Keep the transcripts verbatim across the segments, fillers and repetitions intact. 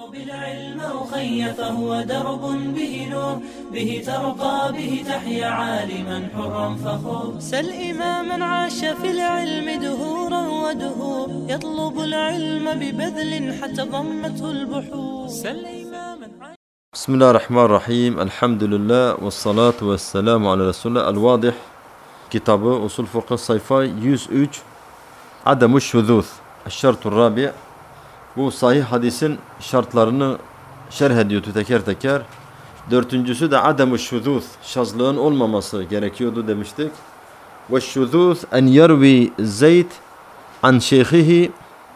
اطلب العلم أخي فهو درب به نور به ترقى به تحيا عالما حرا فخور سل إماما عاش في العلم دهورا ودهور يطلب العلم ببذل حتى ضمته البحور سل إماما عاش. بسم الله الرحمن الرحيم. الحمد لله والصلاة والسلام على رسول الله. الواضح kitabı usul fıkıh sayfa yüz üç. Adamuş şuzuz. Şartur rabi'. Bu sahih hadisin şartlarını şerh ediyordu teker teker. Dördüncüsü de adamuş şuzuz. Şazlığın olmaması gerekiyordu demiştik. Ve şuzuz en yervi Zeyd an şeyhihi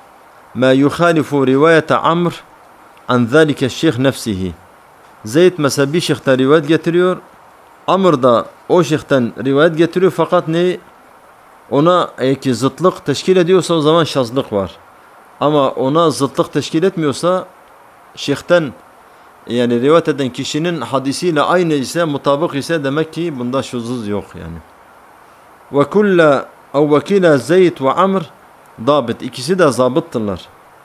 ma yukhalifu rivayete Amr an zalike şeyh nefsihi. Zeyd mesela bir şeyhten rivayet getiriyor. Amr da o şeyhten rivayet getiriyor fakat ne? Ona eğer ki zıtlık teşkil ediyorsa o zaman şazlık var. Ama ona zıtlık teşkil etmiyorsa şeyhten yani rivayet eden kişinin hadisiyle aynı ise mutabık ise demek ki bunda şuzuz yok yani. Ve kulla ev vekila Zeyd ve Amr dabit. İkisi de zabıttırlar.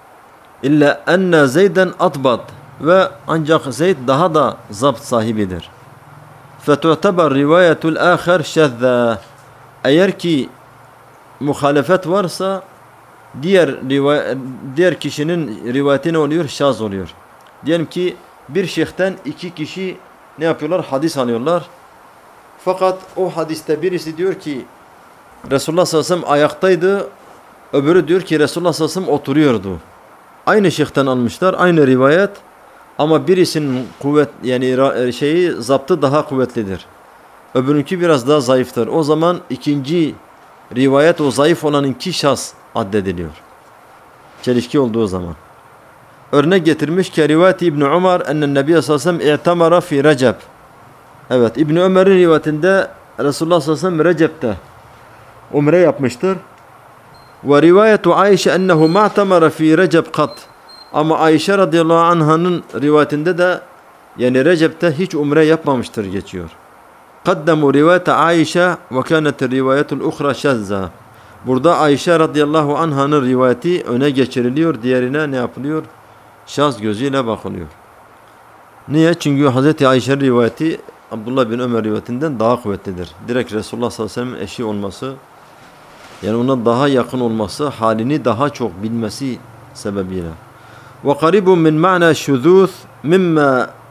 İlla enne Zeyden atbat ve ancak Zeyd daha da zabt sahibidir. فَتُعْتَبَرْ رِوَايَةُ الْآخَرْ شَذَّا. Eğer ki muhalefet varsa diğer rivayet, diğer kişinin rivayeti ne oluyor? Şaz oluyor. Diyelim ki bir şeyhten iki kişi ne yapıyorlar? Hadis alıyorlar. Fakat o hadiste birisi diyor ki Resulullah sallallahu aleyhi ve sellem ayaktaydı. Öbürü diyor ki Resulullah sallallahu aleyhi ve sellem oturuyordu. Aynı şeyhten almışlar. Aynı rivayet. Ama birisinin kuvvet yani şeyi zaptı daha kuvvetlidir. Öbürünki biraz daha zayıftır. O zaman ikinci rivayet o zayıf olanınki şahs addediliyor. Çelişki olduğu zaman. Örnek getirmiş ki rivayet İbn Umar ennen Nebi sallallahu aleyhi ve sellem i'tamara fi Recep. Evet, İbn Ömer'in rivayetinde Resulullah sallallahu aleyhi ve sellem Recep'te umre yapmıştır. Ve rivayetu Ayşe ennehu ma'tamara fi Recep kat. Ama Ayşe radıyallahu anh'ın rivayetinde de yani Recep'te hiç umre yapmamıştır geçiyor. Kaddamu rivayete Ayşe ve kânet rivayetul ukhra şazza. Burada Ayşe radıyallahu anh'ın rivayeti öne geçiriliyor, diğerine ne yapılıyor? Şaz gözüyle bakılıyor. Niye? Çünkü Hazreti Ayşe rivayeti Abdullah bin Ömer rivayetinden daha kuvvetlidir. Direkt Resulullah sallallahu aleyhi ve sellem eşi olması, yani ona daha yakın olması, halini daha çok bilmesi sebebiyle. وقريب من معنى الشذوذ مما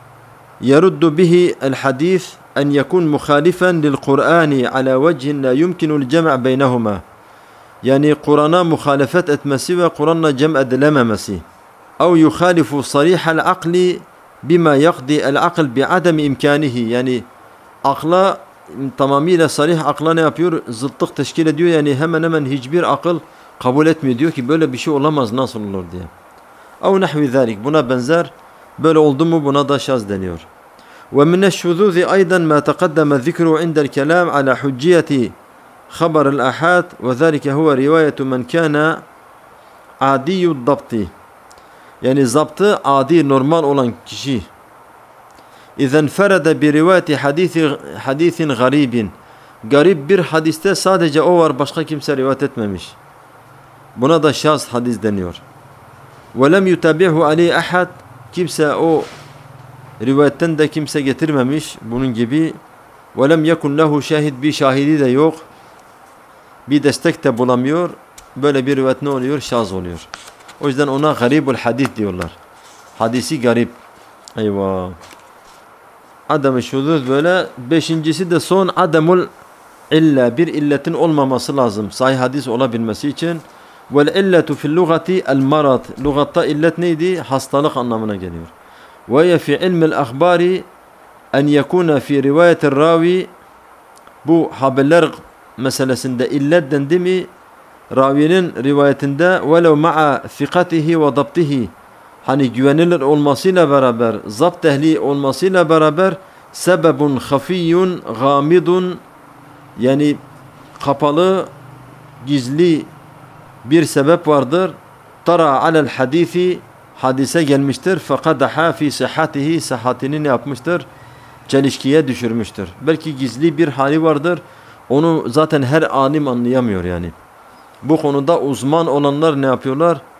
يرد به الحديث أن يكون مخالفا للقرآن على وجه لا يمكن الجمع بينهما. Yani Kur'an'a muhalefet etmesi ve Kur'an'la cem edilememesi. أو يخالف صريح العقل بما يقضي العقل بعدم إمكانه. Yani akla tamamıyla sarih akla ne yapıyor? Zıtlık teşkil ediyor. Yani hemen hemen hiçbir akıl kabul etmiyor. Diyor ki böyle bir şey olamaz, nasıl olur diye. Ev nahvi zalik. Buna benzer. Böyle oldu mu buna da şaz deniyor. Ve mineşşuzuzi aydan ma taqaddama zikru indel kelam ala hucciyeti haber'l ahad ve zalike huve rivayetu men kana adiyyud dabti. Yani zaptı adi normal olan kişi. İzen ferede bi rivayeti hadisi hadisin garibin. Garip bir hadiste sadece o var, başka kimse rivayet etmemiş. Buna da şaz hadis deniyor. وَلَمْ يُتَبِعْهُ عَلَيْهِ أَحَدٍ. Kimse o rivayetten de kimse getirmemiş bunun gibi. وَلَمْ يَكُنْ لَهُ şahid. Bir şahidi de yok. Bir destek de bulamıyor. Böyle bir rivayet ne oluyor? Şaz oluyor. O yüzden ona garibul hadis diyorlar. Hadisi garip. Eyvah. Adam-ı şuzuz böyle. Beşincisi de son adamul illa. Bir illetin olmaması lazım sahih hadis olabilmesi için. Vel illetu fil lugati el marad. Lugatta illet neydi? Hastalık anlamına geliyor. Ve fi ilmil ahbari en yekuna fi rivayetir ravi. Bu haberler meselesinde illet dendi mi? Ravinin rivayetinde velev ma'a fikatihi ve dabtihi. Hani güvenilir olmasıyla beraber, zapt ehli olmasıyla beraber sebebun hafiyyun gamidun, yani kapalı, gizli bir sebep vardır. Tara alel hadisi, hadise gelmiştir. Fakadaha fi sihhatihi, sıhhatini ne yapmıştır? Çelişkiye düşürmüştür. Belki gizli bir hali vardır. Onu zaten her alim anlayamıyor yani. Bu konuda uzman olanlar ne yapıyorlar?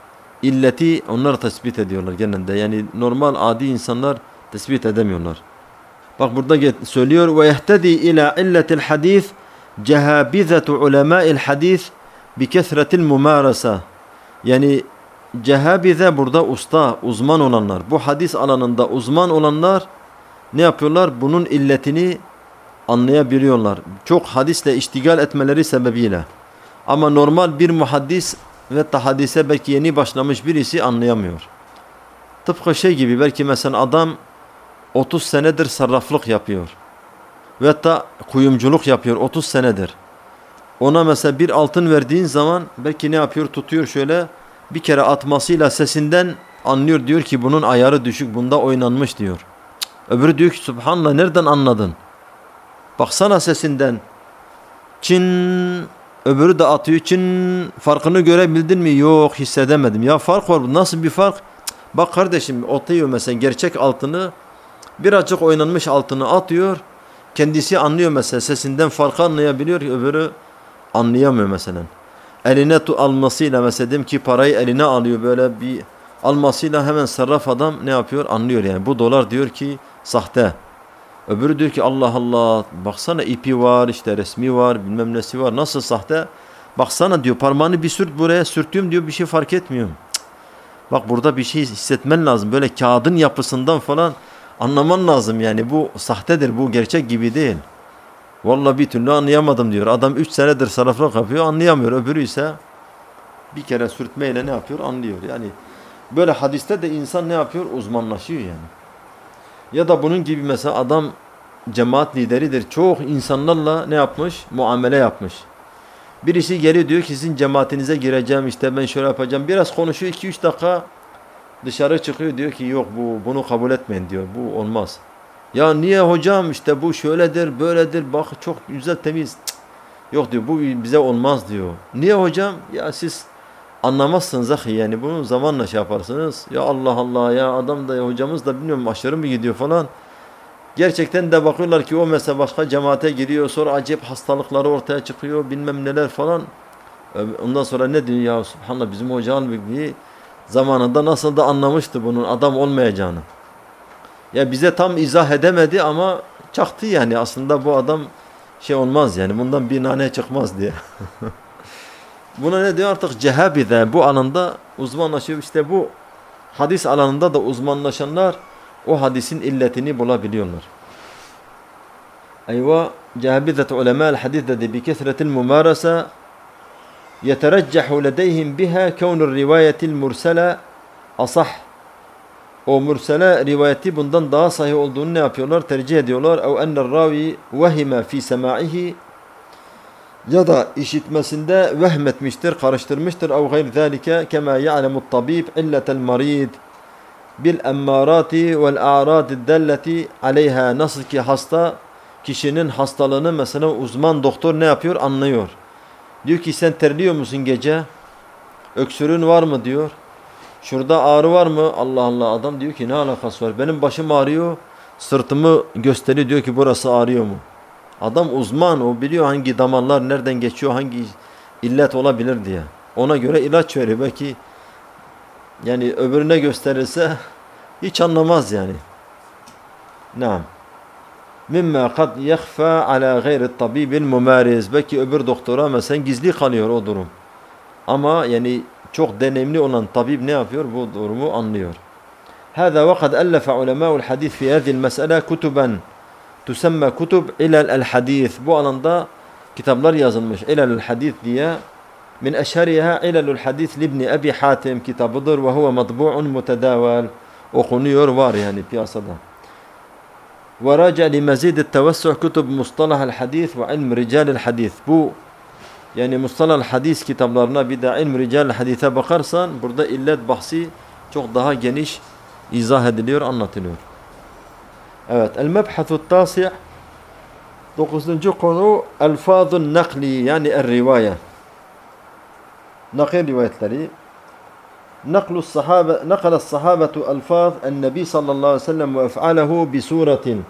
illeti onlar tespit ediyorlar genelde. Yani normal adi insanlar tespit edemiyorlar. Bak burada söylüyor ve yehtedi ila illetil hadis cehabizetu ulema'il hadis bi kesretil mumarasa. Yani cehabize burada usta, uzman olanlar. Bu hadis alanında uzman olanlar ne yapıyorlar? Bunun illetini anlayabiliyorlar. Çok hadisle iştigal etmeleri sebebiyle. Ama normal bir muhaddis ve hadise belki yeni başlamış birisi anlayamıyor. Tıpkı şey gibi belki mesela adam otuz senedir sarraflık yapıyor. Ve hatta kuyumculuk yapıyor otuz senedir. Ona mesela bir altın verdiğin zaman belki ne yapıyor? Tutuyor şöyle bir kere atmasıyla sesinden anlıyor, diyor ki bunun ayarı düşük, bunda oynanmış diyor. Öbürü diyor ki subhanallah nereden anladın? Baksana sesinden. Çin, öbürü de atıyor çin, farkını görebildin mi? Yok, hissedemedim. Ya fark var, nasıl bir fark? Bak kardeşim, atıyor mesela gerçek altını, birazcık oynanmış altını atıyor. Kendisi anlıyor mesela, sesinden farkı anlayabiliyor, öbürü anlayamıyor mesela. Eline almasıyla mesela diyelim ki parayı eline alıyor, böyle bir almasıyla hemen sarraf adam ne yapıyor? Anlıyor yani. Bu dolar diyor ki sahte. Öbürü diyor ki Allah Allah, baksana ipi var, işte resmi var, bilmem nesi var, nasıl sahte? Baksana diyor, parmağını bir sürt buraya, sürttüğüm diyor bir şey fark etmiyorum. Cık. Bak burada bir şey hissetmen lazım, böyle kağıdın yapısından falan anlaman lazım yani, bu sahtedir, bu gerçek gibi değil. Vallahi bir türlü anlayamadım diyor. Adam üç senedir sarraflık yapıyor, anlayamıyor. Öbürü ise bir kere sürtmeyle ne yapıyor? Anlıyor. Yani böyle hadiste de insan ne yapıyor? Uzmanlaşıyor yani. Ya da bunun gibi mesela adam cemaat lideridir. Çok insanlarla ne yapmış? Muamele yapmış. Birisi geliyor diyor ki sizin cemaatinize gireceğim, işte ben şöyle yapacağım. Biraz konuşuyor, iki üç dakika dışarı çıkıyor, diyor ki yok, bu bunu kabul etmeyin diyor. Bu olmaz. Ya niye hocam, işte bu şöyledir, böyledir, bak çok güzel, temiz. Cık. Yok diyor, bu bize olmaz diyor. Niye hocam? Ya siz anlamazsınız ahi, yani bunu zamanla şey yaparsınız. Ya Allah Allah, ya adam da, hocamız da bilmiyorum aşırı mı gidiyor falan. Gerçekten de bakıyorlar ki o mesela başka cemaate giriyor, sonra acayip hastalıkları ortaya çıkıyor, bilmem neler falan. Ondan sonra ne diyor? Ya subhanallah, bizim hoca halbuki zamanında nasıl da anlamıştı bunun adam olmayacağını. Ya bize tam izah edemedi ama çaktı yani, aslında bu adam şey olmaz yani, bundan bir nane çıkmaz diye. Buna ne diyor artık? Cehabize, bu alanda uzmanlaşıyor. İşte bu hadis alanında da uzmanlaşanlar o hadisin illetini bulabiliyorlar. Eyvah, cehabizet ulemâ'l hadis dedi bi kesretil mumarasa yetereccahu ledeyhim biha kevnur rivayetil mursele asah. O mursele rivayeti bundan daha sahih olduğunu ne yapıyorlar? Tercih ediyorlar. Ev enner ravi vehime fi semaihi, ya da işitmesinde vehmetmiştir, karıştırmıştır. Ev gayr zâlike kemâ ya'lemut tabib illetel marid bil emmarati vel a'radi delleti aleyha. Nasıl ki hasta kişinin hastalığını mesela uzman doktor ne yapıyor? Anlıyor. Diyor ki sen terliyor musun gece? Öksürüğün var mı diyor. Şurada ağrı var mı? Allah Allah, adam diyor ki ne alakası var? Benim başım ağrıyor, sırtımı gösteriyor, diyor ki burası ağrıyor mu? Adam uzman, o biliyor hangi damarlar nereden geçiyor, hangi illet olabilir diye. Ona göre ilaç veriyor. Belki yani öbürüne gösterirse hiç anlamaz yani. Naam. Mimma kad yakhfa ala gayri tabibil mumariz. Belki öbür doktora mesela gizli kalıyor o durum. Ama yani çok deneyimli olan tabip ne yapıyor? Bu durumu anlıyor. Hâzâ ve kad ellefe ulemâ'ul hadîs fi hâzîl mes'ele kutuben tüsemme kutub ilel hadîs. Bu alanda kitaplar yazılmış. İlelül hadîs diye. Min eşheriha ilelül hadîs libni Ebi Hatim kitabıdır ve huve matbu'un mutedâvel. Okunuyor, var yani piyasada. Ve raca li mezîdit tevessuh kutub mustalahal hadîs ve ilm ricalil hadîs. Bu yani mustalahal hadis kitaplarına bir de ilm rical hadise bakarsan burada illet bahsi çok daha geniş izah ediliyor, anlatılıyor. Evet, el mebhatut tasi' dokuzuncu konu elfazun nakli, yani er rivaya. Nakil rivayetleri. Naklu sahabe, nakala sahabetu elfaz en-nebi sallallahu aleyhi ve sellem ve ef'alehu bi suratin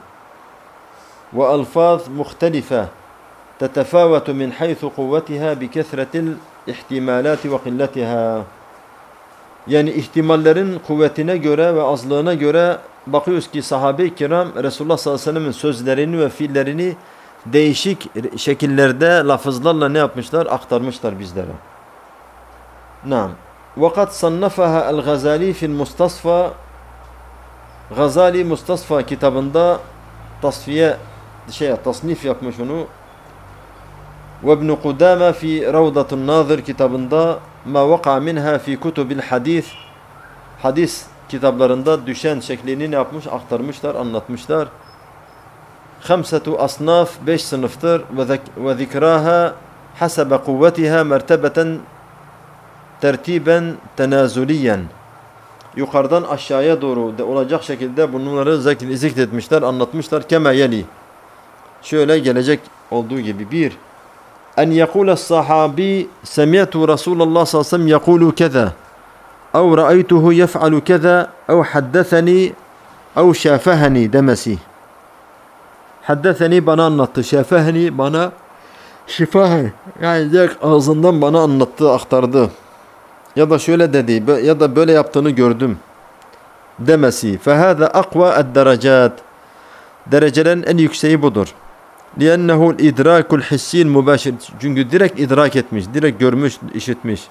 ve elfaz muhtelife تتفاوت من حيث قوتها بكثرة الاحتمالات وقلتها. Yani ihtimallerin kuvvetine göre ve azlığına göre bakıyoruz ki sahabe-i kiram Resulullah sallallahu aleyhi ve sellem'in sözlerini ve fiillerini değişik şekillerde, lafızlarla ne yapmışlar? Aktarmışlar bizlere. Naam. وَقَدْ صَنَّفَهَا الْغَزَالِي فِي الْمُسْتَصْفَى Gazali Mustasfa kitabında tasfiye şey tasnif yapmış onu. Ve İbn Kudame fi Ravdatun Nazır kitabında ma vaka minha fi kutubil hadis hadis kitaplarında düşen şeklini ne yapmış? Aktarmışlar, anlatmışlar. Hamsetu asnaf beş sınıftır ve zikraha hasebe kuvvetiha mertebeten tertiben tenazuliyen. Yukarıdan aşağıya doğru de olacak şekilde bunları zikretmişler, anlatmışlar. Kema yeli. Şöyle gelecek olduğu gibi. Bir. En yekule sahabi semi'tu Resulullah sallallahu aleyhi ve sellem yekulu keza. Ev ra'aytuhu yef'alu keza. Ev haddeseni. Ev şafeheni demesi. Haddeseni bana anlattı. Şafeheni bana şifahe. Yani direkt ağzından bana anlattı, aktardı. Ya da şöyle dedi ya da böyle yaptığını gördüm demesi. فَهَذَا اَقْوَى الدَّرَجَاتِ Derecelerin en yükseği budur. لِيَنَّهُ الْاِدْرَاكُ الْحِسِّينَ mübaşir. Çünkü direkt idrak etmiş, direkt görmüş, işitmiş.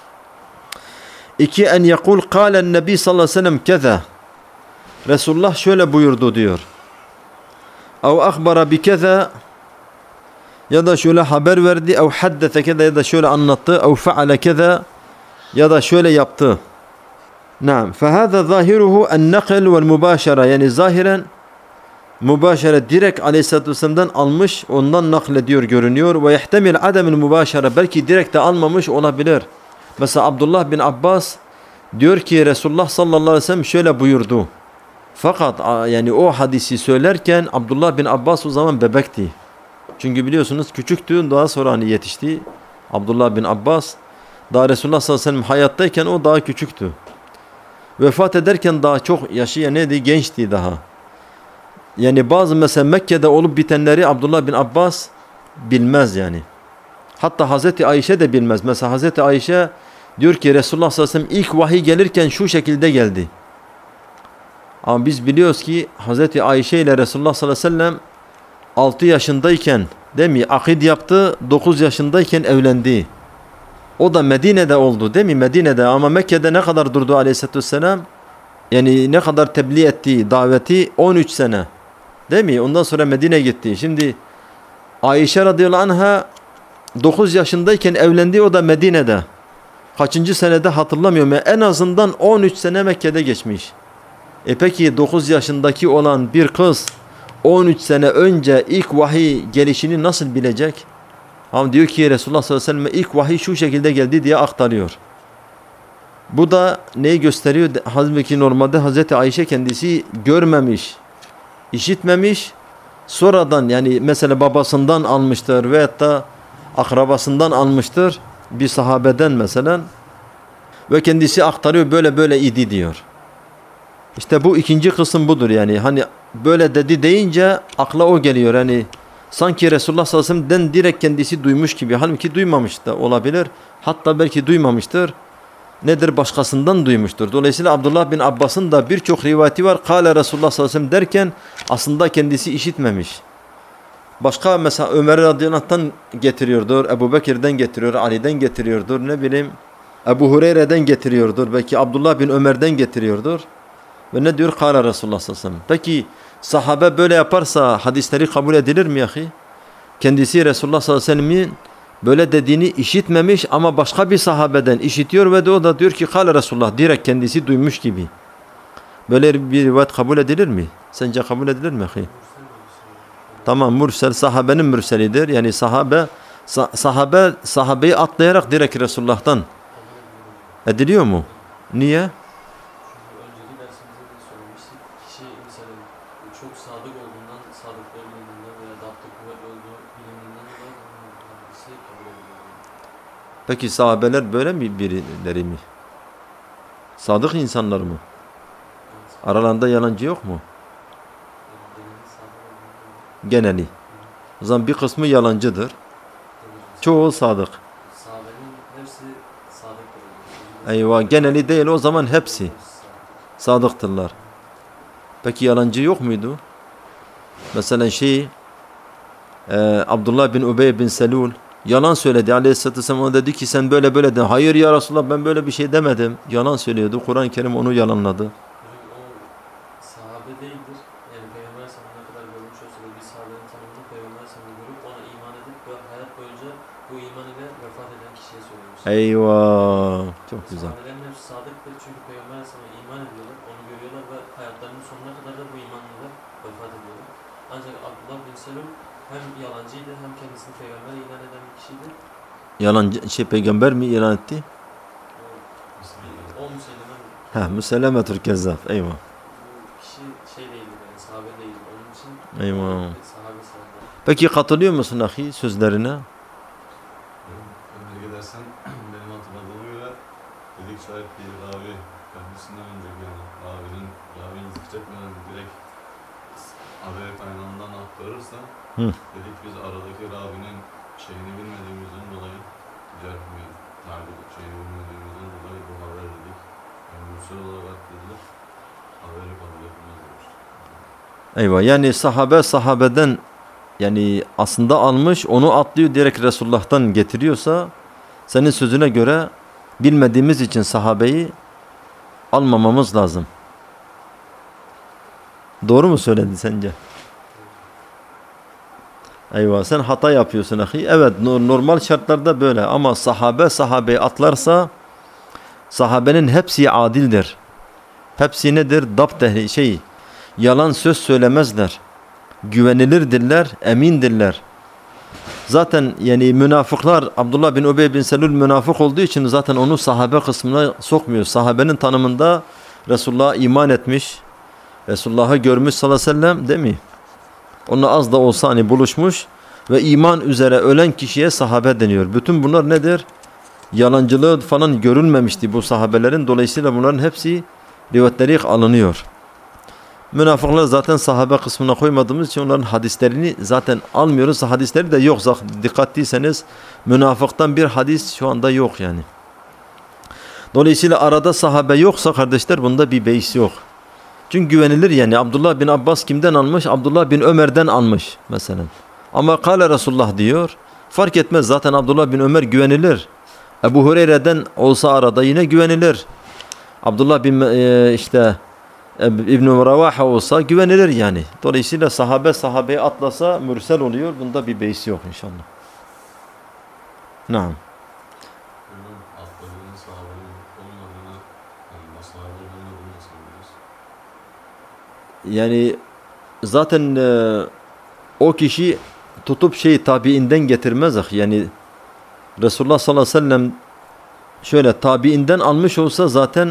İki, en yekul kâlen nebi sallallahu aleyhi ve sellem keza. Resulullah şöyle buyurdu diyor. اَوْ اَخْبَرَ بِكَذَا Ya da şöyle haber verdi. اَوْ حَدَّثَ keza ya da şöyle anlattı. اَوْ فَعَلَ keza ya da şöyle yaptı. Naam. فَهَذَا ظَاهِرُهُ النَّقْلُ وَالْمُبَاشَرَةِ Yani zahiren mübaşere direkt Aleyhisselatü Vesselam'dan almış, ondan naklediyor görünüyor. Ve yehtemil ademil mübaşere belki direkt de almamış olabilir. Mesela Abdullah bin Abbas diyor ki Resulullah sallallahu aleyhi ve sellem şöyle buyurdu. Fakat yani o hadisi söylerken Abdullah bin Abbas o zaman bebekti. Çünkü biliyorsunuz küçüktü, daha sonra hani yetişti. Abdullah bin Abbas daha Resulullah sallallahu aleyhi ve sellem hayattayken o daha küçüktü. Vefat ederken daha çok yaşı ya neydi? Gençti daha. Yani bazı mesela Mekke'de olup bitenleri Abdullah bin Abbas bilmez yani. Hatta Hazreti Ayşe de bilmez. Mesela Hazreti Ayşe diyor ki Resulullah sallallahu aleyhi ve sellem ilk vahiy gelirken şu şekilde geldi. Ama biz biliyoruz ki Hazreti Ayşe ile Resulullah sallallahu aleyhi ve sellem altı yaşındayken değil mi? Akid yaptı. dokuz yaşındayken evlendi. O da Medine'de oldu değil mi? Medine'de ama Mekke'de ne kadar durdu aleyhissalatü vesselam? Yani ne kadar tebliğ etti daveti? on üç sene. Değil mi? Ondan sonra Medine'ye gitti. Şimdi Ayşe radıyallahu anha dokuz yaşındayken evlendi. O da Medine'de. Kaçıncı senede hatırlamıyorum. En azından on üç sene Mekke'de geçmiş. E peki dokuz yaşındaki olan bir kız on üç sene önce ilk vahiy gelişini nasıl bilecek? Ama diyor ki Resulullah sallallahu aleyhi ve sellem ilk vahiy şu şekilde geldi diye aktarıyor. Bu da neyi gösteriyor? Halbuki normalde Hazreti Ayşe kendisi görmemiş, işitmemiş. Sonradan yani mesela babasından almıştır veyahut da akrabasından almıştır. Bir sahabeden mesela. Ve kendisi aktarıyor böyle böyle idi diyor. İşte bu ikinci kısım budur yani. Hani böyle dedi deyince akla o geliyor. Yani sanki Resulullah sallallahu aleyhi ve sellem'den direkt kendisi duymuş gibi. Halbuki duymamış da olabilir. Hatta belki duymamıştır. Nedir? Başkasından duymuştur. Dolayısıyla Abdullah bin Abbas'ın da birçok rivayeti var. Kâle Resulullah sallallahu aleyhi ve sellem derken aslında kendisi işitmemiş. Başka mesela Ömer radıyallahu anh'tan getiriyordur. Ebu Bekir'den getiriyor. Ali'den getiriyordur. Ne bileyim Ebu Hureyre'den getiriyordur. Belki Abdullah bin Ömer'den getiriyordur. Ve ne diyor? Kâle Resulullah sallallahu aleyhi ve sellem. Peki sahabe böyle yaparsa hadisleri kabul edilir mi yahi? Kendisi Resulullah sallallahu aleyhi ve sellem'in böyle dediğini işitmemiş ama başka bir sahabeden işitiyor ve de o da diyor ki Kâle Resulullah direkt kendisi duymuş gibi. Böyle bir rivayet kabul edilir mi? Sence kabul edilir mi yahi? Tamam, mursel sahabenin mürselidir. Yani sahabe sah sahabe sahabeyi atlayarak direkt Resulullah'tan ediliyor mu? Niye? Peki sahabeler böyle mi birileri mi? Sadık insanlar mı? Aralarında yalancı yok mu? Geneli. O zaman bir kısmı yalancıdır. Çoğu sadık. Sahabenin hepsi sadıktır. Eyvah, geneli değil, o zaman hepsi sadıktırlar. Peki yalancı yok muydu? Mesela şey e, Abdullah bin Ubey bin Selul yalan söyledi. Aleyhisselatü Vesselam ona dedi ki sen böyle böyle de. Hayır ya Resulallah, ben böyle bir şey demedim. Yalan söylüyordu. Kur'an-ı Kerim onu yalanladı. O sahabe değildir. Yani Peygamber Aleyhisselam ne kadar görmüş olsa da bir sahabenin tanımını Peygamber Aleyhisselam'ı görüp ona iman edip ve hayat boyunca bu iman ile vefat eden kişiye söylemiş. Eyvah. Çok güzel. Sahabelerin hepsi sadıktır çünkü Peygamber Aleyhisselam'a iman ediyorlar, onu görüyorlar ve hayatlarının sonuna kadar da bu imanla vefat ediyorlar. Ancak Abdullah bin Selul hem yalancıydı hem kendisini Peygamber ilan eden bir kişiydi. Yalancı şey peygamber mi ilan etti? O Müslüman Ha, Müsellemetül Kezzab. Eyvah. kişi şey değildi, yani sahabe değildi. Onun için Eyvah. sahabe sahabe. Peki katılıyor musun ahi sözlerine? Öne gidersen benim hatırladığıma göre dedik şahit bir ravi kendisinden önceki yani ravinin ravinin zikretmeden direkt haber kaynağından aktarırsa Hı. dedik biz aradaki ravinin şeyini bilmediğimizden dolayı cerh mi tabi şeyini bilmediğimizden dolayı bu haber dedik. Yani mürsel olarak dediler haberi kabul etmez demiştik. Eyvah. Yani sahabe sahabeden yani aslında almış, onu atlıyor direkt Resulullah'tan getiriyorsa senin sözüne göre bilmediğimiz için sahabeyi almamamız lazım. Doğru mu söyledi sence? Eyvah, sen hata yapıyorsun ahi. Evet, normal şartlarda böyle ama sahabe sahabeyi atlarsa sahabenin hepsi adildir. Hepsi nedir? Dapt ehli şey, yalan söz söylemezler. Güvenilirdirler, emindirler. Zaten yani münafıklar, Abdullah bin Ubey bin Selul münafık olduğu için zaten onu sahabe kısmına sokmuyor. Sahabenin tanımında Resulullah'a iman etmiş, Resulullah'ı görmüş sallallahu aleyhi ve sellem değil mi? Onunla az da olsa hani buluşmuş ve iman üzere ölen kişiye sahabe deniyor. Bütün bunlar nedir? Yalancılığı falan görülmemişti bu sahabelerin. Dolayısıyla bunların hepsi rivayetleri alınıyor. Münafıklar zaten sahabe kısmına koymadığımız için onların hadislerini zaten almıyoruz. Hadisleri de yok. Dikkatliyseniz münafıktan bir hadis şu anda yok yani. Dolayısıyla arada sahabe yoksa kardeşler bunda bir beis yok. Çünkü güvenilir yani. Abdullah bin Abbas kimden almış? Abdullah bin Ömer'den almış mesela. Ama kâle Resulullah diyor. Fark etmez zaten Abdullah bin Ömer güvenilir. Ebu Hureyre'den olsa arada yine güvenilir. Abdullah bin e, işte İbn-i Ravaha olsa güvenilir yani. Dolayısıyla sahabe sahabeyi atlasa mürsel oluyor. Bunda bir beis yok inşallah. Naam. Bunun atladığının sahabenin olmadığını yani sahabe olmadığını nasıl biliyoruz? Yani zaten e, o kişi tutup şey tabiinden getirmez. Yani Resulullah sallallahu aleyhi ve sellem şöyle tabiinden almış olsa zaten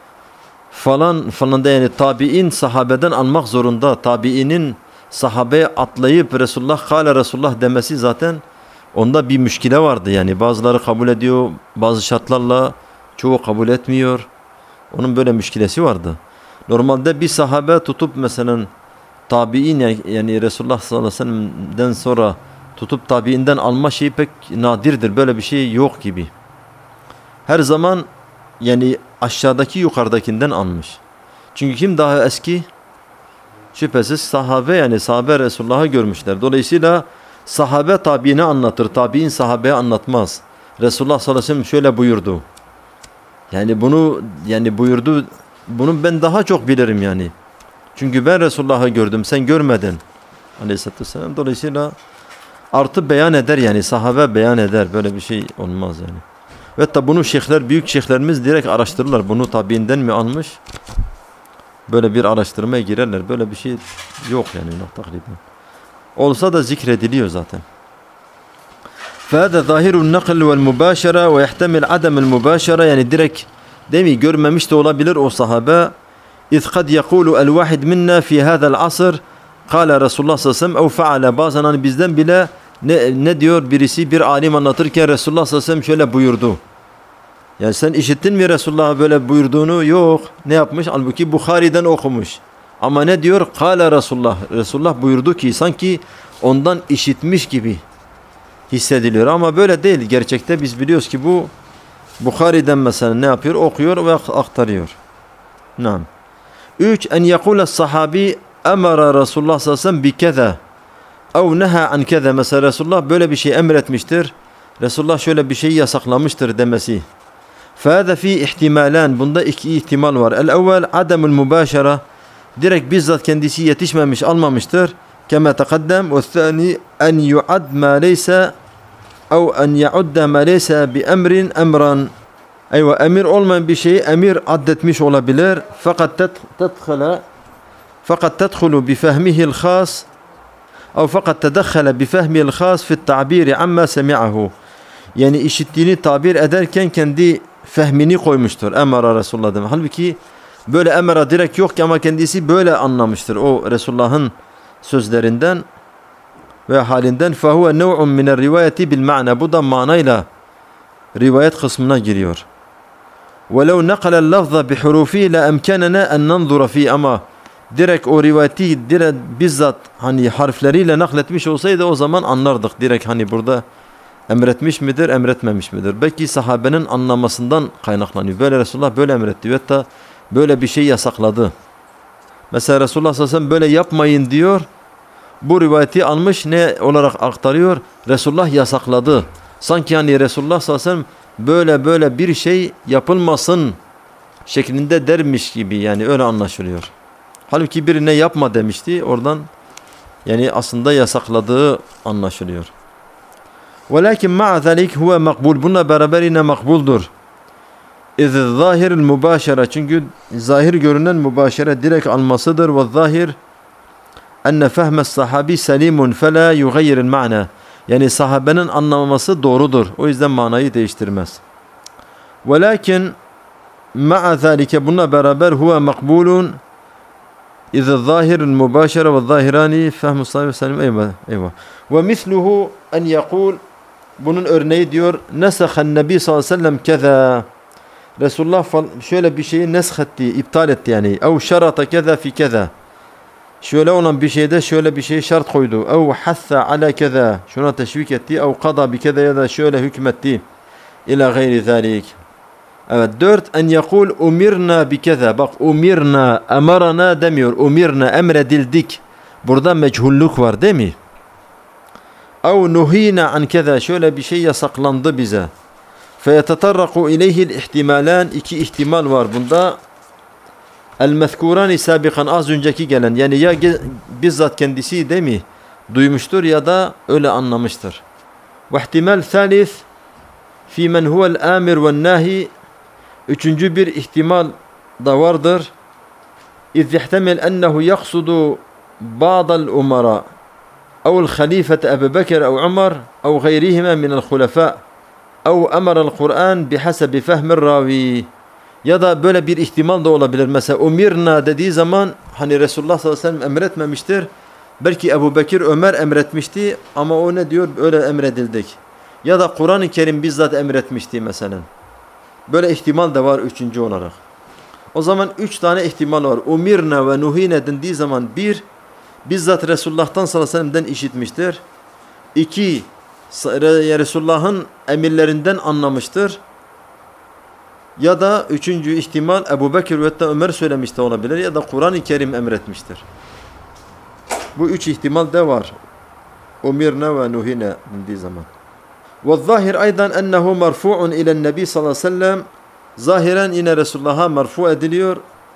falan falan da yani tabiin sahabeden almak zorunda. Tabiinin sahabeye atlayıp Resulullah kâle Resulullah demesi zaten onda bir müşkile vardı yani. Bazıları kabul ediyor, bazı şartlarla çoğu kabul etmiyor. Onun böyle müşkilesi vardı. Normalde bir sahabe tutup mesela tabiin yani, yani Resulullah sallallahu aleyhi ve sellem'den sonra tutup tabiinden alma şeyi pek nadirdir. Böyle bir şey yok gibi. Her zaman yani aşağıdaki yukarıdakinden almış. Çünkü kim daha eski? Şüphesiz sahabe yani sahabe Resulullah'ı görmüşler. Dolayısıyla sahabe tabiine anlatır. Tabiin sahabeye anlatmaz. Resulullah sallallahu aleyhi ve sellem şöyle buyurdu. Yani bunu yani buyurdu. Bunu ben daha çok bilirim yani. Çünkü ben Resulullah'ı gördüm. Sen görmedin. Aleyhisselatü vesselam. Dolayısıyla artı beyan eder yani. Sahabe beyan eder. Böyle bir şey olmaz yani. Ve tabi bunu şeyhler, büyük şeyhlerimiz direkt araştırırlar. Bunu tabiinden mi almış? Böyle bir araştırmaya girerler. Böyle bir şey yok yani takriben. Olsa da zikrediliyor zaten. فَهَذَا ظَاهِرُ النَّقْلِ وَالْمُبَاشَرَةِ وَيَحْتَمِلْ عَدَمِ الْمُبَاشَرَةِ yani direkt değil mi? Görmemiş de olabilir o sahabe. اِذْ قَدْ يَقُولُ الْوَاحِدْ مِنَّا فِي هَذَا الْعَصْرِ قَالَ Resulullah sallallahu aleyhi ve sellem اَوْ فَعَلَ bazen hani bizden bile ne, ne diyor birisi bir alim anlatırken Resulullah sallallahu aleyhi ve sellem şöyle buyurdu. Yani sen işittin mi Resulullah'a böyle buyurduğunu? Yok. Ne yapmış? Halbuki Bukhari'den okumuş. Ama ne diyor? Kâle Resulullah. Resulullah buyurdu ki sanki ondan işitmiş gibi hissediliyor. Ama böyle değil. Gerçekte biz biliyoruz ki bu Bukhari'den mesela ne yapıyor? Okuyor ve aktarıyor. Naam. Üç, en yekule sahabi emara Resulullah sallallahu aleyhi ve sellem bi keza ev neha an keza. Mesela Resulullah böyle bir şey emretmiştir. Resulullah şöyle bir şey yasaklamıştır demesi. Fâze fî ihtimalan. Bunda iki ihtimal var. El-evvel ademul mübâşara. Direkt bizzat kendisi yetişmemiş, almamıştır. Kema tekaddem. Ve thani en yu'ad ma leysa ev en ya'udda ma leysa bi emrin emran. Eyvah, emir olmayan bir şeyi emir addetmiş olabilir. Fakat tedkhale fakat tedkhulu bi fehmihil khas ev fakat tedekhale bi fehmihil khas fi ta'biri amma semi'ahu. Yani işittiğini tabir ederken kendi fehmini koymuştur. Emara Resulullah demek. Halbuki böyle emara direkt yok ki ama kendisi böyle anlamıştır. O Resulullah'ın sözlerinden ve halinden. فَهُوَ نَوْعٌ مِنَ الرِّوَايَةِ بِالْمَعْنَى. Bu da manayla rivayet kısmına giriyor. وَلَوْ نَقَلَ اللَّفْظَ بِحُرُوفِهِ لَاَمْكَنَنَا اَنْ نَنْظُرَ ف۪ي. Ama direkt o rivayeti direkt bizzat hani harfleriyle nakletmiş olsaydı o zaman anlardık. Direkt hani burada emretmiş midir, emretmemiş midir? Belki sahabenin anlamasından kaynaklanıyor. Böyle Resulullah böyle emretti. Hatta böyle bir şey yasakladı. Mesela Resulullah sallallahu aleyhi ve sellem böyle yapmayın diyor. Bu rivayeti almış ne olarak aktarıyor? Resulullah yasakladı. Sanki yani Resulullah sallallahu aleyhi ve sellem böyle böyle bir şey yapılmasın şeklinde dermiş gibi, yani öyle anlaşılıyor. Halbuki birine yapma demişti. Oradan yani aslında yasakladığı anlaşılıyor. Velakin ma'a zalik huve makbul. Bununla beraber yine makbuldur. İz zahiril mübaşere. Çünkü zahir görünen mübaşere direkt almasıdır. Ve zahir enne fehmes sahabi selimun fela yugayyiril ma'na. Yani sahabenin anlamaması doğrudur. O yüzden manayı değiştirmez. Velakin ma'a zalike. Bununla beraber huve makbulun. İz zahiril mübaşere ve zahirani fehmus sahabi selim. Eyvah. Eyvah. Ve misluhu en yekul. Bunun örneği diyor. Nesahan nebi sallallahu aleyhi ve sellem keza. Resulullah şöyle bir şeyi nesh etti, iptal etti yani. Ev şarata keza fi keza. Şöyle olan bir şeyde şöyle bir şey şart koydu. Ev hassa ala keza. Şuna teşvik etti. Ev kada bi keza ya da şöyle hükmetti. İla gayri zalik. Evet. Dört. En yekul umirna bi keza. Bak umirna, emarana demiyor. Umirna, emredildik. Burada meçhullük var değil mi? Ev nuhina an keza. Şöyle bir şey yasaklandı bize. Feyetetarraku ileyhil ihtimalan. İki ihtimal var bunda. El-mezkurani sabikan, az önceki gelen. Yani ya bizzat kendisi değil mi? Duymuştur ya da öyle anlamıştır. Ve ihtimal thalith fi men huvel amir ve nahi. Üçüncü bir ihtimal da vardır. İz yehtemel ennehu yaksudu ba'dal umara ev'l halifete Ebu Bekir ev Umar ev gayrihime minel hulefâ ev emarel Kur'an bihasebi fehmir ravi. Ya da böyle bir ihtimal da olabilir. Mesela umirna dediği zaman hani Resulullah sallallahu aleyhi ve sellem emretmemiştir. Belki Ebu Bekir, Ömer emretmişti ama o ne diyor? Öyle emredildik. Ya da Kur'an-ı Kerim bizzat emretmişti mesela. Böyle ihtimal de var üçüncü olarak. O zaman üç tane ihtimal var. Umirna ve nuhine dendiği zaman bir, bizzat Resulullah'tan sallallahu aleyhi ve sellem'den işitmiştir. İki, Resulullah'ın emirlerinden anlamıştır. Ya da üçüncü ihtimal Ebu Bekir ve Ömer söylemiş de olabilir ya da Kur'an-ı Kerim emretmiştir. Bu üç ihtimal de var. Umirna ve nuhine dendiği zaman. Ve zahir aydan ennehu marfu'un ilen nebi sallallahu aleyhi ve sellem. Zahiren yine Resulullah'a marfu ediliyor.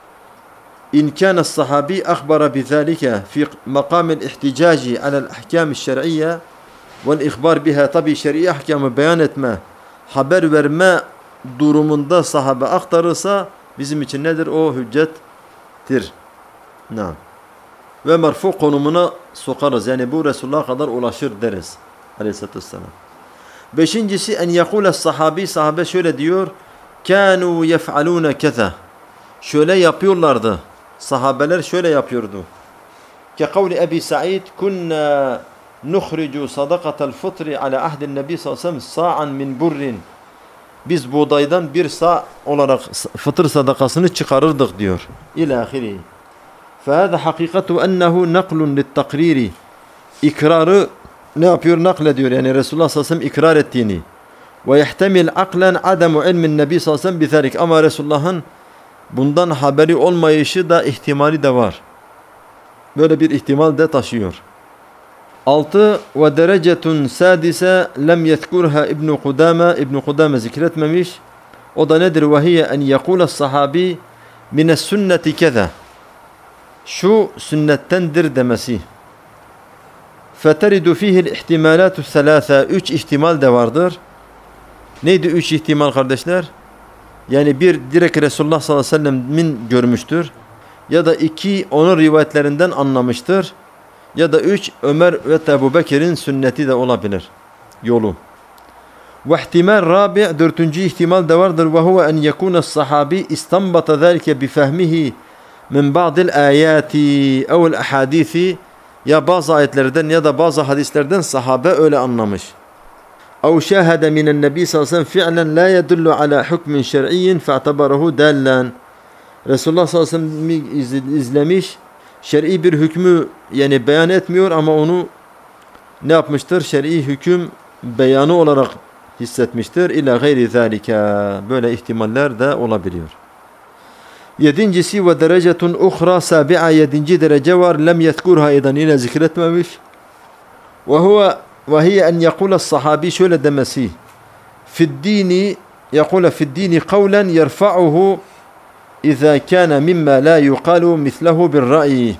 İn kâne sahabi akhbara bizâlike fi makamil ihticaci alel ahkâmi şer'iyye vel ihbar biha. Tabi şer'i ahkamı beyan etme, haber verme durumunda sahabe aktarırsa bizim için nedir? O hüccettir. Naam. Ve marfu konumuna sokarız. Yani bu Resulullah'a kadar ulaşır deriz. Aleyhisselatü vesselam. Beşincisi en yekule sahabi. Sahabe şöyle diyor. Kânû yef'alûne keza. Şöyle yapıyorlardı. Sahabeler şöyle yapıyordu. Ke kavli Ebi Sa'id. Kunna nukhricu sadakatel fıtri ala ahdin nebi sallallahu aleyhi ve sellem sa'an min burrin. Biz buğdaydan bir sağ olarak fıtır sadakasını çıkarırdık diyor. İlâhiri. فَهَذَا حَقِيقَةُ اَنَّهُ نَقْلٌ لِلْتَقْرِيرِ. İkrarı ne yapıyor? Naklediyor. Yani Resulullah sallallahu aleyhi ve sellem ikrar ettiğini. Ve yehtemil aklen ademu ilmin nebi sallallahu aleyhi ve sellem bizelik. Ama Resulullah'ın bundan haberi olmayışı da ihtimali de var. Böyle bir ihtimal de taşıyor. altı ve derecetun sadise lem yezkurha İbn Kudame İbn Kudame zikretmemiş. O da nedir? Ve hiye en yekule sahabi mines sünneti keza. Şu sünnettendir demesi. Feteridu fihil ihtimalatu selâse. Üç ihtimal de vardır. Neydi üç ihtimal kardeşler? Yani bir direkt Resulullah sallallahu aleyhi ve sellem'in görmüştür. Ya da iki onun rivayetlerinden anlamıştır. Ya da üç Ömer ve Ebu Bekir'in sünneti de olabilir. Yolu. Ve ihtimal rabi' dördüncü ihtimal de vardır. Ve huve en yekûne sahabi istanbata zâlike bifehmihi min ba'dil âyâti evl ahadîthi. Ya bazı ayetlerden ya da bazı hadislerden sahabe öyle anlamış. أو شاهد من النبي صلى الله عليه وسلم فعلا لا يدل على حكم شرعي فاعتبره دالا. Resulullah sallallahu aleyhi ve sellem izlemiş, şer'i bir hükmü yani beyan etmiyor ama onu ne yapmıştır? Şer'i hüküm beyanı olarak hissetmiştir. İla gayri zalika. Böyle ihtimaller de olabiliyor. Yedincisi ve derecetun uhra sabi'a. Yedinci derece var. Lem yezkurha edan. Yine zikretmemiş. Ve huve ve hiye en yekule sahabi şöyle demesi. Fi'd-dini yekule fi'd-dini kavlen yerfa'uhu İzâ kâne mimmâ lâ yuqâlu mislehu bir-ra'yi.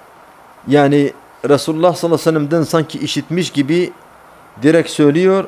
Yani Resulullah sallallahu aleyhi ve sellem'den sanki işitmiş gibi direkt söylüyor.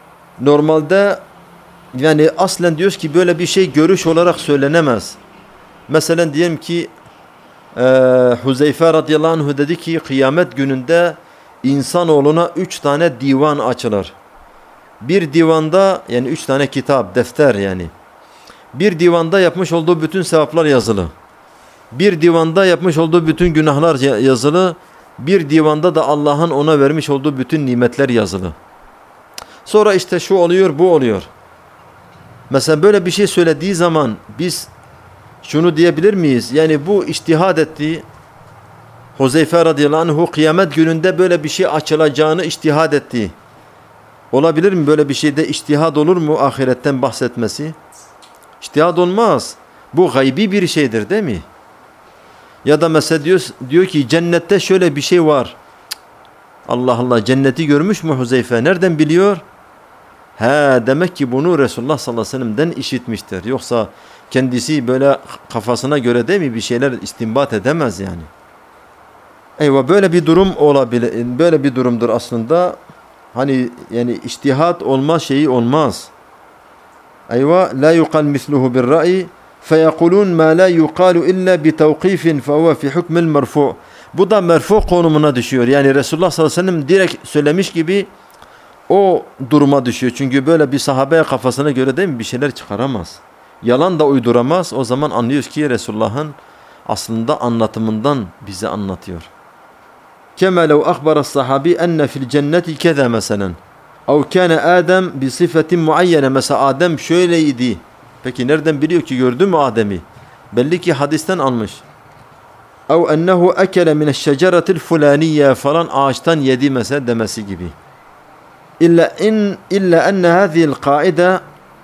Normalde yani aslen diyoruz ki böyle bir şey görüş olarak söylenemez. Mesela diyelim ki e, Huzeyfe radıyallahu anh dedi ki kıyamet gününde insanoğluna üç tane divan açılır. Bir divanda yani üç tane kitap, defter yani. Bir divanda yapmış olduğu bütün sevaplar yazılı. Bir divanda yapmış olduğu bütün günahlar yazılı. Bir divanda da Allah'ın ona vermiş olduğu bütün nimetler yazılı. Sonra işte şu oluyor, bu oluyor. Mesela böyle bir şey söylediği zaman biz şunu diyebilir miyiz? Yani bu içtihad etti. Huzeyfe radıyallahu anhu kıyamet gününde böyle bir şey açılacağını içtihad etti. Olabilir mi böyle bir şeyde içtihad olur mu ahiretten bahsetmesi? İçtihad olmaz. Bu gaybi bir şeydir değil mi? Ya da mesela diyor, diyor ki cennette şöyle bir şey var. Allah Allah, cenneti görmüş mü Huzeyfe? Nereden biliyor? He, demek ki bunu Resulullah sallallahu aleyhi ve sellem'den işitmiştir. Yoksa kendisi böyle kafasına göre değil mi bir şeyler istinbat edemez yani. Eyvah, böyle bir durum olabilir. Böyle bir durumdur aslında. Hani yani içtihat olma şeyi olmaz. Eyvah, la yuqal misluhu bir ra'yi feyekulun ma la yuqalu illa bi tevkifin fehuve fi hukmil merfu'. Bu da merfu konumuna düşüyor. Yani Resulullah sallallahu aleyhi ve sellem direkt söylemiş gibi o duruma düşüyor. Çünkü böyle bir sahabeye kafasına göre değil mi bir şeyler çıkaramaz. Yalan da uyduramaz. O zaman anlıyoruz ki Resulullah'ın aslında anlatımından bize anlatıyor. Kema lev akhbara sahabi enne fil cenneti keza meselen. Ev kâne Adem bi sıfetin muayyene. Mesela Adem şöyleydi. Peki nereden biliyor ki, gördü mü Adem'i? Belli ki hadisten almış. Ev ennehu ekele mineşşeceretil fulaniye falan, ağaçtan yedi mesela demesi gibi. İlla in illa enne hâzihil kaide,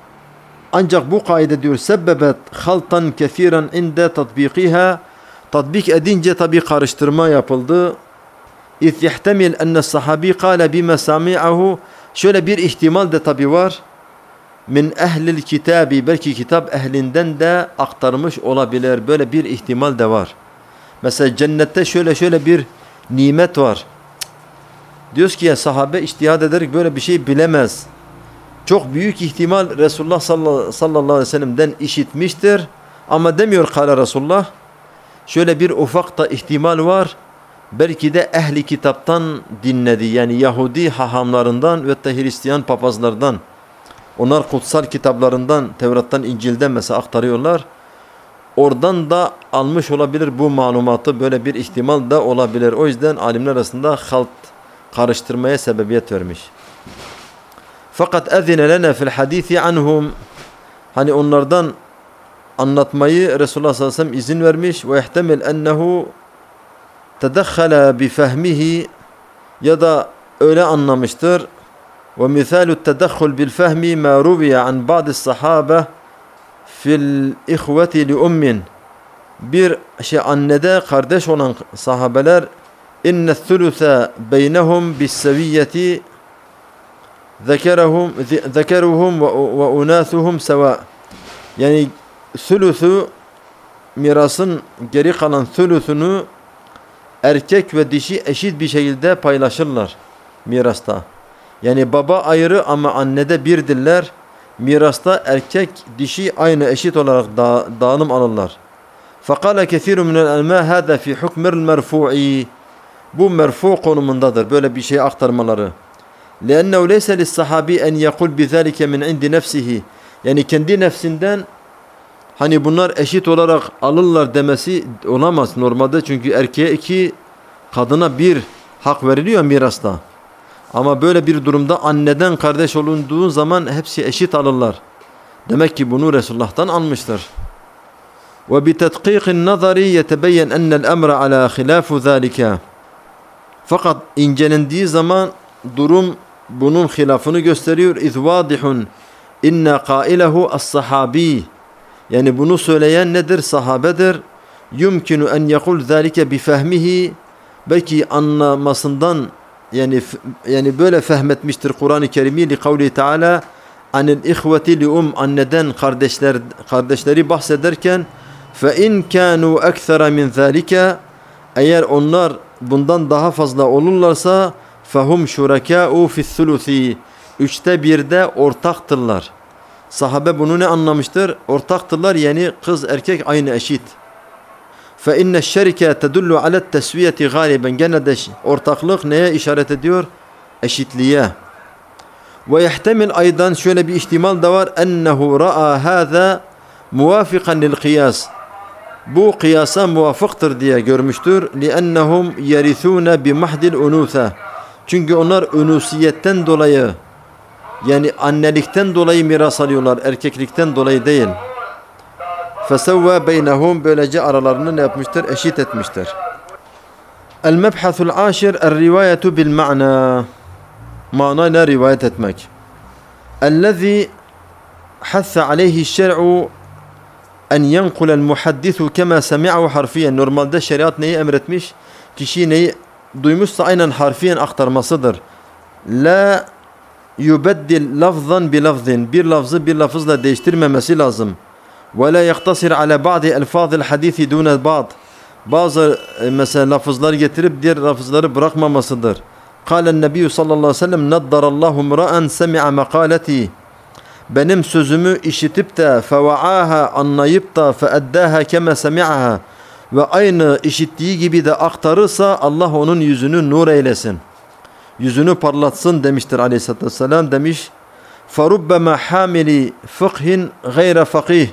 ancak bu kaide diyor sebbebet haltan kesiren inde tatbikiha, tatbik edince tabi karıştırma yapıldı. İz yehtemil enne sahabi kâle bime sami'ahu, şöyle bir ihtimal de tabi var. Min ehlil kitabi, belki kitap ehlinden de aktarmış olabilir. Böyle bir ihtimal de var. Mesela cennette şöyle şöyle bir nimet var. Diyoruz ki ya sahabe içtihad ederek böyle bir şey bilemez. Çok büyük ihtimal Resulullah sallallahu aleyhi ve sellem'den işitmiştir. Ama demiyor kâle Resulullah. Şöyle bir ufak da ihtimal var. Belki de ehli kitaptan dinledi. Yani Yahudi hahamlarından ve de Hristiyan papazlardan. Onlar kutsal kitaplarından, Tevrat'tan, İncil'den mesela aktarıyorlar. Oradan da almış olabilir bu malumatı, böyle bir ihtimal da olabilir. O yüzden alimler arasında halt, karıştırmaya sebebiyet vermiş. Fakat ezine lena fil hadisi anhum, hani onlardan anlatmayı Resulullah sallallahu aleyhi ve sellem izin vermiş. Ve ihtemel ennehu tedekhala bi fehmihi, ya da öyle anlamıştır. ومثال التدخل بالفهم ما روي عن بعض الصحابة في الإخوة لأم bir şey annede kardeş olan sahabeler inne thulutha beynehum bis seviyeti zekerahum zekeruhum ve unathuhum seva, yani thuluthu mirasın geri kalan thuluthunu erkek ve dişi eşit bir şekilde paylaşırlar mirasta. Yani baba ayrı ama annede birdirler. Mirasta erkek dişi aynı eşit olarak da, dağılım alırlar. فَقَالَ كَثِيرٌ مِنَ الْاَلْمَا هَذَا فِي حُكْمِ الْمَرْفُوعِ. Bu merfu konumundadır böyle bir şey aktarmaları. لِأَنَّهُ لَيْسَ لِلصَّحَابِي اَنْ يَقُلْ بِذَٰلِكَ مِنْ عِنْدِ نَفْسِهِ. Yani kendi nefsinden hani bunlar eşit olarak alırlar demesi olamaz normalde, çünkü erkeğe iki, kadına bir hak veriliyor mirasta. Ama böyle bir durumda anneden kardeş olunduğu zaman hepsi eşit alırlar. Demek ki bunu Resulullah'tan almıştır. وبتدقيق النظر يتبين أن الأمر على خلاف ذلك. Fakat incelendiği zaman durum bunun hilafını gösteriyor. İz vadihun inna qailehu as-sahabi. Yani bunu söyleyen nedir? Sahabedir. Yumkinu en yekul zalike bi fehmihi. Belki anlamasından, yani yani böyle fehmetmiştir Kur'an-ı Kerim'i li kavli Teala anil ihveti li um, anneden kardeşler kardeşleri bahsederken fe in kanu ekthara min zalika, eğer onlar bundan daha fazla olurlarsa fehum şurakâ'u fi's-sulusi, üçte birde ortaktırlar. Sahabe bunu ne anlamıştır? Ortaktırlar, yani kız erkek aynı eşit. Fe inne şerike tedullu ala tesviyeti galiben, genelde ortaklık neye işaret ediyor? Eşitliğe. Ve yehtemil aydan, şöyle bir ihtimal da var, ennehu ra'a hâzâ muvafikan lil kıyas. Bu kıyasa muvafıktır diye görmüştür. لِأَنَّهُمْ يَرِثُونَ بِمَحْدِ الْاُنُوثَ. Çünkü onlar ünusiyetten dolayı, yani annelikten dolayı miras alıyorlar, erkeklikten dolayı değil. فَسَوَّى بَيْنَهُمْ, böylece aralarını ne yapmıştır? Eşit etmiştir. El-mebhathul aşir el-rivayetu bil-ma'na. Manayla rivayet etmek. اَلَّذِي حَثَّ عَلَيْهِ الشَّرْعُ en yenkulel muhaddisu kema semi'ahu harfiyen. Normalde şeriat neyi emretmiş? Kişi neyi duymuşsa aynen harfiyen aktarmasıdır. La yubeddil lafzan bi lafzin. Bir lafzı bir lafızla değiştirmemesi lazım. Ve la yaktasir ala ba'di elfazil hadisi dune ba'd. Bazı mesela lafızlar getirip diğer lafızları bırakmamasıdır. Kâlen nebiyyü sallallahu aleyhi ve sellem naddarallahu mra'an semi'a makaleti. Benim sözümü işitip de feva'aha, anlayıp da feeddaha kema semi'aha, ve aynı işittiği gibi de aktarırsa Allah onun yüzünü nur eylesin, yüzünü parlatsın demiştir aleyhissalatü vesselam. Demiş ferubbema hamili fıkhin gayre fakih.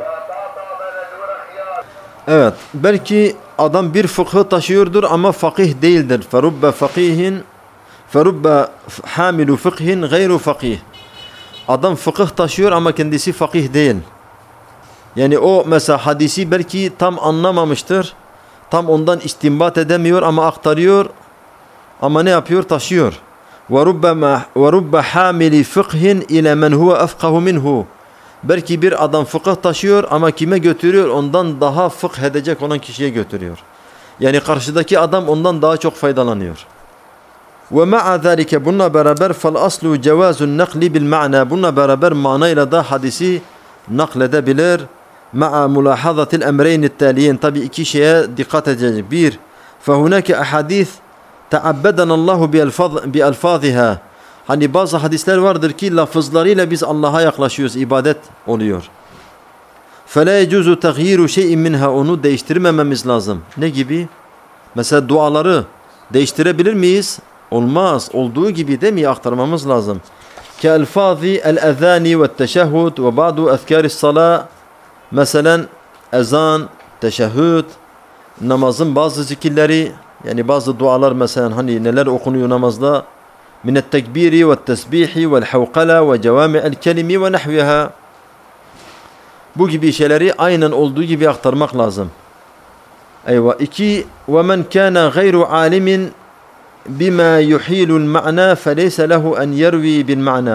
Evet, belki adam bir fıkhı taşıyordur ama fakih değildir. Ferubbe fakihin ferubbe hamilu fıkhin gayru fakih. Adam fıkıh taşıyor ama kendisi fakih değil. Yani o mesela hadisi belki tam anlamamıştır. Tam ondan istinbat edemiyor ama aktarıyor. Ama ne yapıyor? Taşıyor. وَرُبَّ وَرُبَّ حَامِلِ فِقْهٍ اِلَى مَنْ هُوَ اَفْقَهُ مِنْهُ. Belki bir adam fıkıh taşıyor ama kime götürüyor? Ondan daha fıkh edecek olan kişiye götürüyor. Yani karşıdaki adam ondan daha çok faydalanıyor. وَمَعَ ذَٰلِكَ, bununla beraber فَالْأَصْلُ جَوَازُ النَّقْلِ بِالْمَعْنَى, bununla beraber manayla da hadisi nakledebilir. مَعَ مُلَاحَظَةِ الْاَمْرَيْنِ التَّالِيَيْنِ, tabi iki şeye dikkat edecek. Bir, فَهُنَاكَ اَحَادِيث تَعَبَّدَنَ اللّٰهُ بِأَلْفَاظِهَا. Hani bazı hadisler vardır ki lafızlarıyla biz Allah'a yaklaşıyoruz, ibadet oluyor. فَلَا يَجُوزُ تَغْيِيرُ شَيْءٍ مِنْهَا, onu değiştirmememiz lazım. Ne gibi? Mesela duaları değiştirebilir miyiz? Olmaz. Olduğu gibi değil mi aktarmamız lazım. Ke'elfâzi el-ezâni ve teşehhud ve ba'du ezkâris salâ. Mesela ezan, teşehhüd, namazın bazı zikirleri, yani bazı dualar mesela hani neler okunuyor namazda. Minet tekbiri ve tesbihi ve havkala ve cevami'el kelimi ve nahviha. Bu gibi şeyleri aynen olduğu gibi aktarmak lazım. Eyvah. İki, ve men kâne gayru alimin بما يحيل المعنى فليس له أن يروي بالمعنى.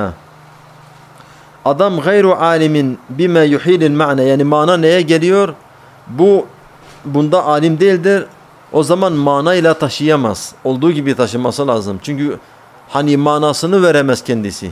Adam gayru alimin bima yuhilil ma'na, yani mana neye geliyor? Bu bunda alim değildir. O zaman manayla taşıyamaz. Olduğu gibi taşıması lazım. Çünkü hani manasını veremez kendisi.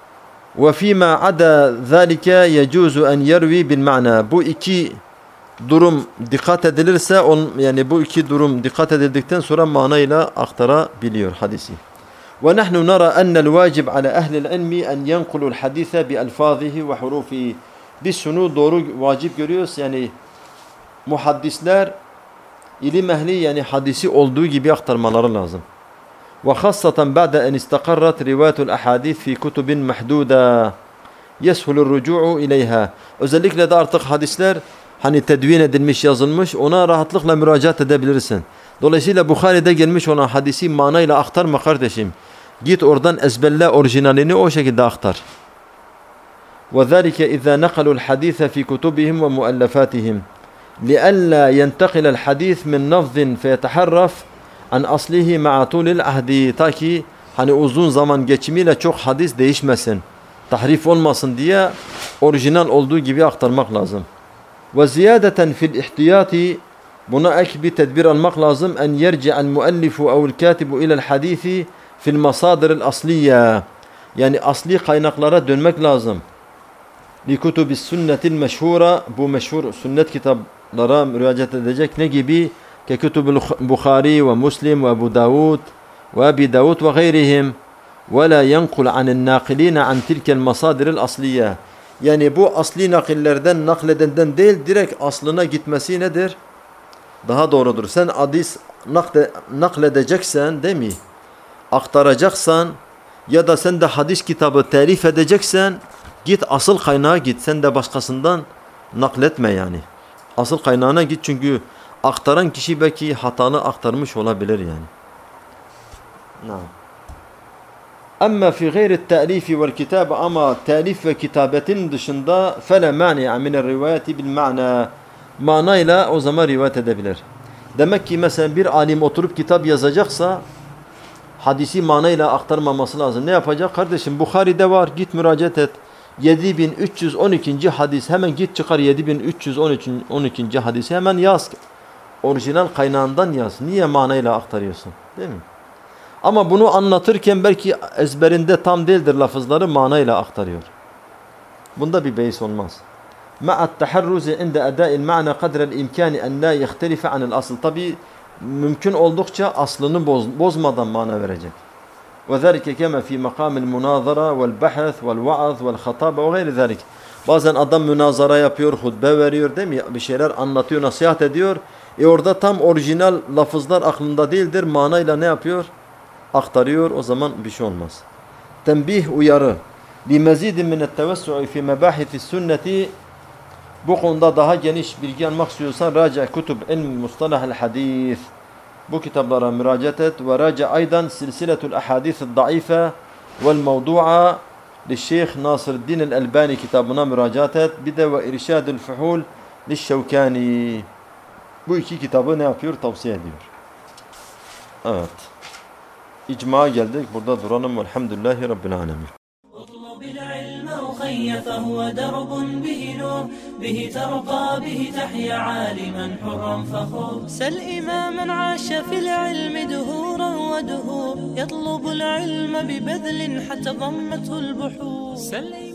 Ve fîmâ ada zâlike yecûzu en yervi bil ma'na. Bu iki durum dikkat edilirse, on, yani bu iki durum dikkat edildikten sonra manayla aktarabiliyor hadisi. Ve nahnu nara enel vacib ala ehlil ilmi en yenkulul hadise bi elfâzihi ve hurufihi. Biz şunu doğru vacip görüyoruz, yani muhaddisler, ilim ehli, yani hadisi olduğu gibi aktarmaları lazım. Ve hassaten ba'de en istakarrat rivayetul ahadis fi kutubin mahduda yeshulur rucu'u ileyha. Özellikle de artık hadisler hani tedvin edilmiş, yazılmış, ona rahatlıkla müracaat edebilirsin. Dolayısıyla Bukhari'de gelmiş olan hadisi manayla aktarma kardeşim. Git oradan ezberle, orijinalini o şekilde aktar. وَذَلِكَ اِذَا نَقَلُوا الْحَدِيثَ فِي كُتُبِهِمْ وَمُؤَلَّفَاتِهِمْ لِأَلَّا يَنْتَقِلَ الْحَدِيث مِنْ نَفْظٍ فَيَتَحَرَّفْ عَنْ أَصْلِهِ مَعَ طُولِ الْعَهْدِ. Ta ki hani uzun zaman geçimiyle çok hadis değişmesin, tahrif olmasın diye orijinal olduğu gibi aktarmak lazım. وَزِيَادَةً فِي الْاِحْتِيَاتِ, buna ek bir tedbir almak lazım. En yerci'al muallifu ev'l katibu ila'l hadisi fil masadir'l asliye. Yani asli kaynaklara dönmek lazım. Li kutubis sünnetil meşhura, bu meşhur sünnet kitaplara müracaat edecek. Ne gibi? Ke kutubul Bukhari ve Muslim ve Ebu Davud ve Abi Davud ve gayrihim. Ve la yenkul anil naqilina an tilkel masadir'l asliye. Yani bu asli nakillerden, nakledenden değil, direkt aslına gitmesi nedir? Daha doğrudur. Sen hadis nakle, nakledeceksen, değil mi? Aktaracaksan ya da sen de hadis kitabı telif edeceksen, git asıl kaynağa git. Sen de başkasından nakletme yani. Asıl kaynağına git, çünkü aktaran kişi belki hatalı aktarmış olabilir yani. Naam. Ama fi gayri ta'lifi vel kitabe, ama telif ve kitabetin dışında fele mani'a minel rivayeti bil ma'na, manayla o zaman rivayet edebilir. Demek ki mesela bir alim oturup kitap yazacaksa hadisi manayla aktarmaması lazım. Ne yapacak? Kardeşim Bukhari'de var, git müracaat et. yedi bin üç yüz on iki. hadis, hemen git çıkar yedi bin üç yüz on iki. hadisi hemen yaz. Orijinal kaynağından yaz. Niye manayla aktarıyorsun? Değil mi? Ama bunu anlatırken belki ezberinde tam değildir lafızları, manayla aktarıyor. Bunda bir beis olmaz. Ma'at taharruzi inde ada'il ma'na kadrel imkani en la yehtelife anil asıl. Tabi mümkün oldukça aslını boz, bozmadan mana verecek. Ve zâlike kema fi makamil munazara vel bahth vel vaaz vel hatabe ve gayri zâlik. Bazen adam münazara yapıyor, hutbe veriyor, değil mi? Bir şeyler anlatıyor, nasihat ediyor. E orada tam orijinal lafızlar aklında değildir. Manayla ne yapıyor? Aktarıyor. O zaman bir şey olmaz. Tembih, uyarı. Limezidin minet tevessu'i fi mebahithis sünneti. Bu konuda daha geniş bilgi almak istiyorsan raca kutub ilm mustalahel hadis. Bu kitaplara müracaat et ve raca aydan silsiletul ahadith'd daife vel mevdu'a للشيخ ناصر الدين الألباني kitabına müracaat et. Bir de ve irşadul fuhul للشوكاني. Bu iki kitabı ne yapıyor? Tavsiye ediyor. Evet. İcma'a geldik. Burada duralım. Elhamdülillahi Rabbil alemin. اطلب العلم أخي فهو درب به نور به ترقى به تحيا عالما حرا فخور سل إماما عاش في العلم دهورا ودهور يطلب العلم ببذل حتى ضمته البحور سل